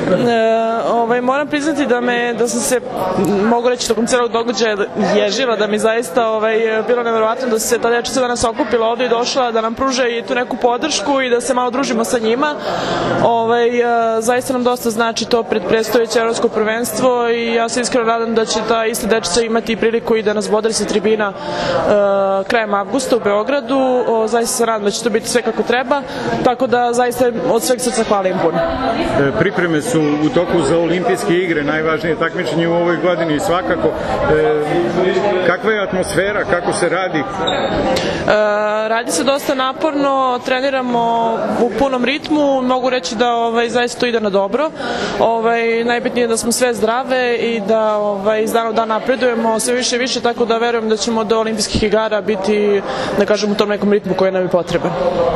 Moram priznati da sam se, mogu reći, tokom celog događaja ježila, da mi zaista bilo neverovatno da su se ta dečica danas okupila ovde i došla da nam pruže i tu neku podršku i da se malo družimo sa njima. Zaista nam dosta znači to pred predstojeće evropsko prvenstvo i ja se iskreno nadam da će ta ista dečica imati priliku i da nas bodari sa tribina krajem avgusta u Beogradu. Zaista se nadam da će to biti sve kako treba, tako da zaista od sveg srca hvala im puno. Pripreme su u toku za olimpijske igre, najvažnije takmičenje u ovoj godini svakako. Kakva je atmosfera, kako se radi? Radi se dosta naporno, treniramo u punom ritmu, mogu reći da zaista to ide na dobro. Najbitnije je da smo sve zdrave i da iz dana u dan napredujemo sve više i više, tako da verujem da ćemo do olimpijskih igara biti, da kažem, u tom nekom ritmu koji nam je potreban.